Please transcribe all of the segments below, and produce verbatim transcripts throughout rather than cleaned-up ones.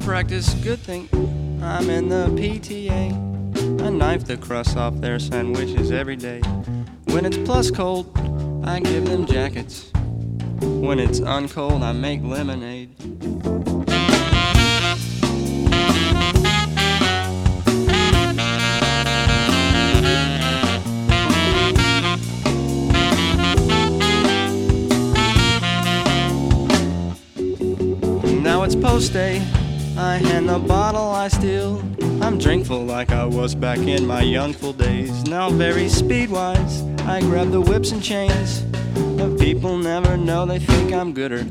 practice, good thing I'm in the P T A. I knife the crust off their sandwiches every day. When it's plus cold, I give them jackets. When it's uncold, I make lemonade. Now it's post day, I hand the bottle I steal. I'm drinkful like I was back in my youngful days. Now very speed-wise, I grab the whips and chains. But people never know, they think I'm gooder.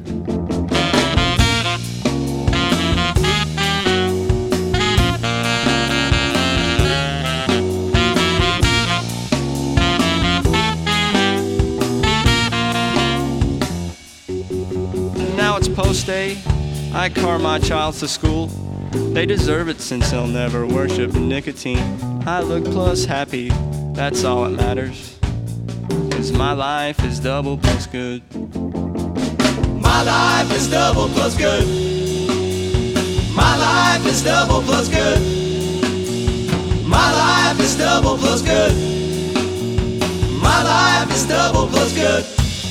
Now it's post day, I car my child to school. They deserve it since they'll never worship nicotine. I look plus happy, that's all that matters. 'Cause my life is double plus good. My life is double plus good. My life is double plus good. My life is double plus good. My life is double plus good.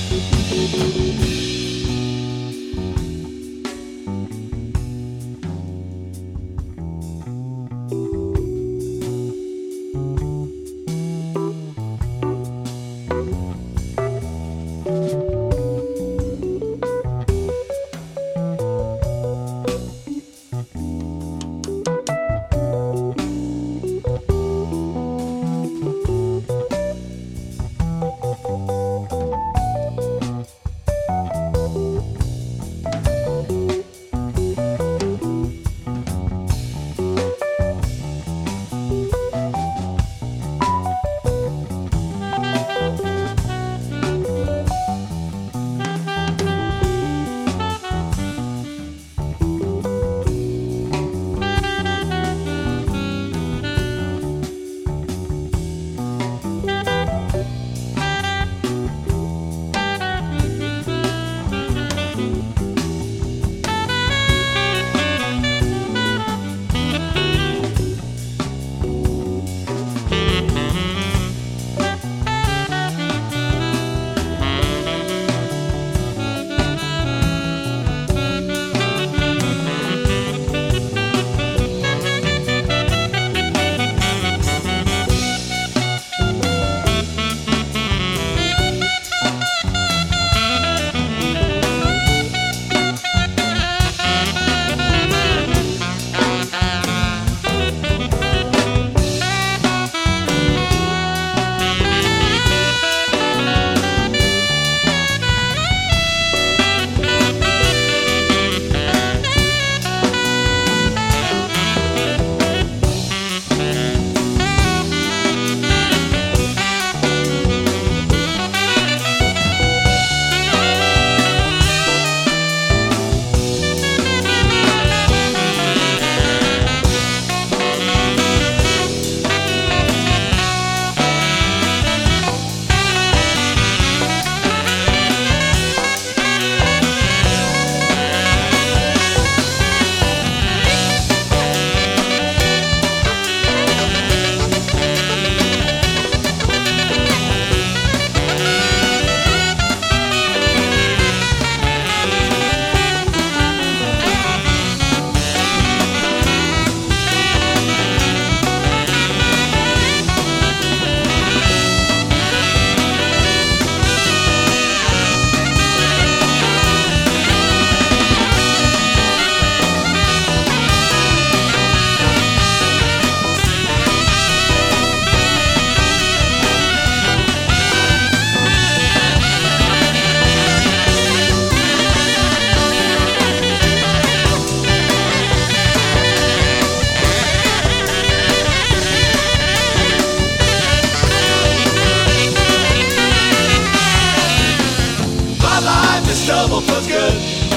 double plus good.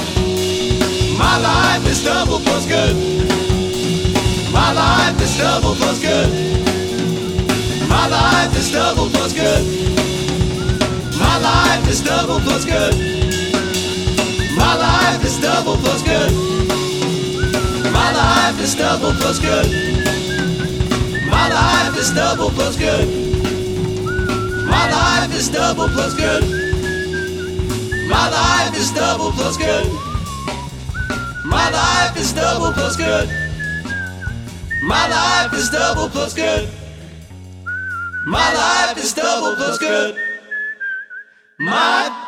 My life is double plus good. My life is double plus good. My life is double plus good. My life is double plus good. My life is double plus good. My life life is double plus good. My life is double plus good. My life is double plus good. My life is double plus good. My life is double plus good. My life is double plus good. My life is double plus good. My